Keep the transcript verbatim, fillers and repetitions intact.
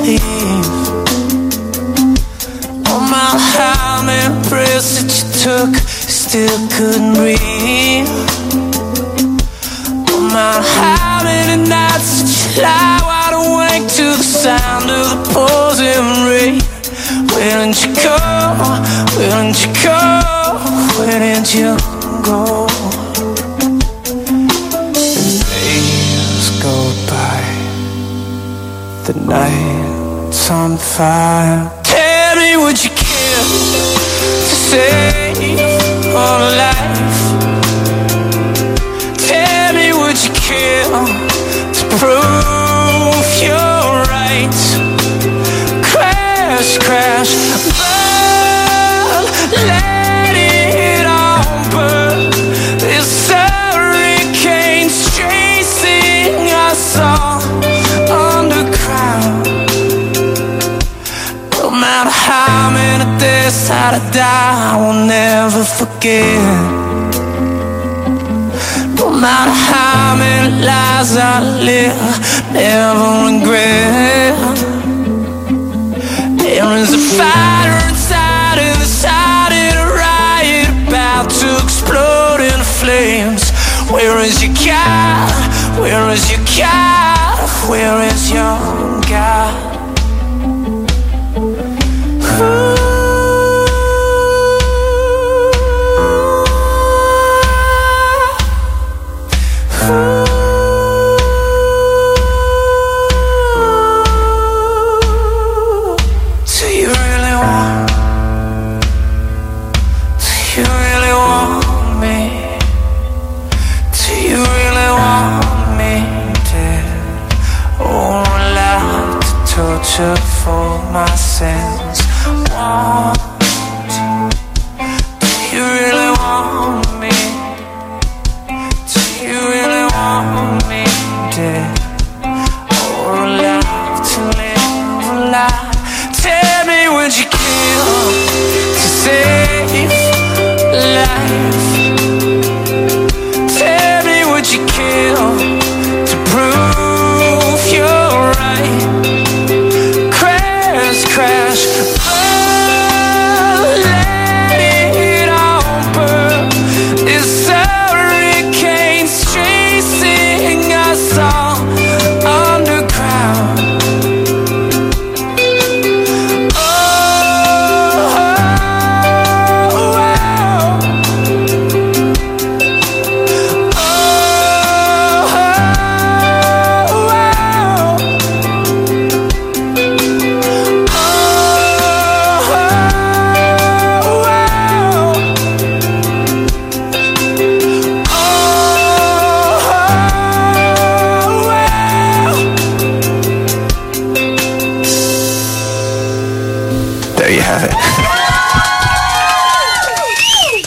believe. No matter how many breaths that you took, you still couldn't breathe. No matter how many nights that you lie wide awake to the sound of the pouring rain. Where did you go? Where did you go? Where did you go? The days go by, the night's on fire. Tell me, would you kill to save all life? Tell me, would you kill to prove you're right? Crash, crash, burn, let it all burn. This hurricane's chasing us all underground. No matter how many days that I die, I will never forget. No matter how many lies I live, never regret. There is a fire inside and inside in a riot about to explode in flames. Where is your God? Where is your God? Where is your God? Ooh. For my sins,